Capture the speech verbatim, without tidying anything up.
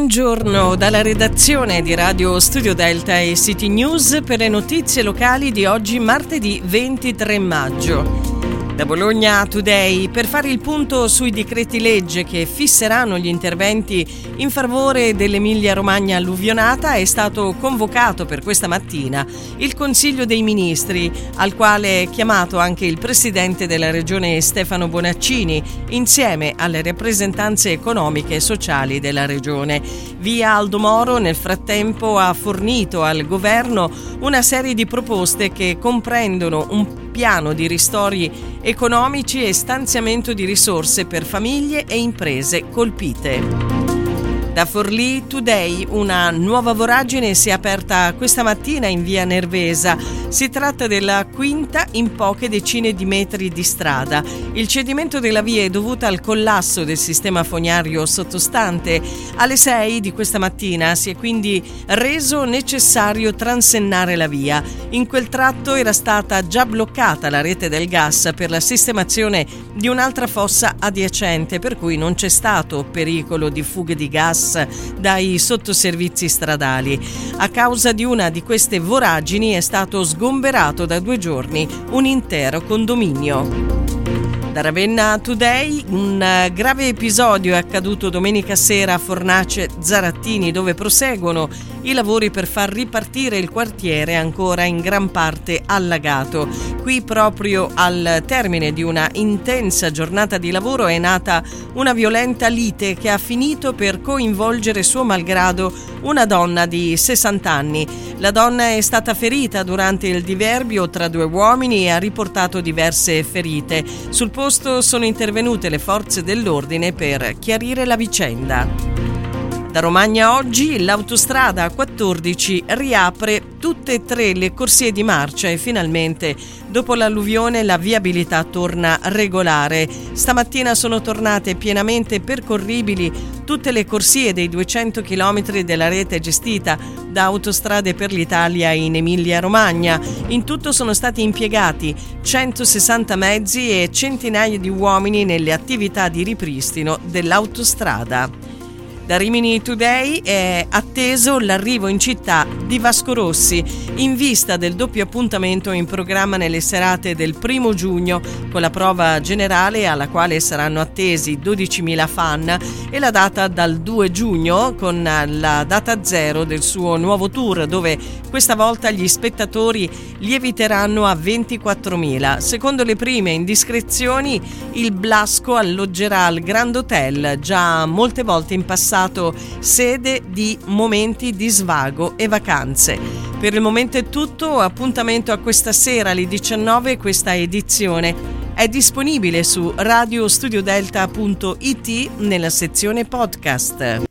Buongiorno dalla redazione di Radio Studio Delta e City News per le notizie locali di oggi martedì ventitré maggio. Da Bologna Today per fare il punto sui decreti legge che fisseranno gli interventi in favore dell'Emilia Romagna alluvionata è stato convocato per questa mattina il Consiglio dei Ministri, al quale è chiamato anche il Presidente della Regione Stefano Bonaccini, insieme alle rappresentanze economiche e sociali della Regione. Via Aldo Moro nel frattempo ha fornito al Governo una serie di proposte che comprendono un piano di ristori economici e stanziamento di risorse per famiglie e imprese colpite. Da Forlì Today una nuova voragine si è aperta questa mattina in via Nervesa. Si tratta della quinta in poche decine di metri di strada. Il cedimento della via è dovuto al collasso del sistema fognario sottostante. Alle sei di questa mattina si è quindi reso necessario transennare la via. In quel tratto era stata già bloccata la rete del gas per la sistemazione di un'altra fossa adiacente, per cui non c'è stato pericolo di fughe di gas dai sottoservizi stradali. A causa di una di queste voragini è stato sgomberato da due giorni un intero condominio. Da Ravenna Today un grave episodio è accaduto domenica sera a Fornace Zarattini, dove proseguono i lavori per far ripartire il quartiere ancora in gran parte allagato. Qui, proprio al termine di una intensa giornata di lavoro, è nata una violenta lite che ha finito per coinvolgere suo malgrado una donna di sessanta anni. La donna è stata ferita durante il diverbio tra due uomini e ha riportato diverse ferite. Sul posto sono intervenute le forze dell'ordine per chiarire la vicenda. Da Romagna oggi l'autostrada A quattordici riapre tutte e tre le corsie di marcia e finalmente dopo l'alluvione la viabilità torna regolare. Stamattina sono tornate pienamente percorribili tutte le corsie dei duecento chilometri della rete gestita da Autostrade per l'Italia in Emilia Romagna. In tutto sono stati impiegati centosessanta mezzi e centinaia di uomini nelle attività di ripristino dell'autostrada. Da Rimini Today è atteso l'arrivo in città di Vasco Rossi in vista del doppio appuntamento in programma nelle serate del primo giugno con la prova generale alla quale saranno attesi dodicimila fan e la data dal due giugno con la data zero del suo nuovo tour, dove questa volta gli spettatori lieviteranno a ventiquattromila. Secondo le prime indiscrezioni il Blasco alloggerà al Grand Hotel, già molte volte in passato sede di momenti di svago e vacanze. Per il momento è tutto, appuntamento a questa sera alle diciannove. Questa edizione è disponibile su radio studio delta punto it nella sezione podcast.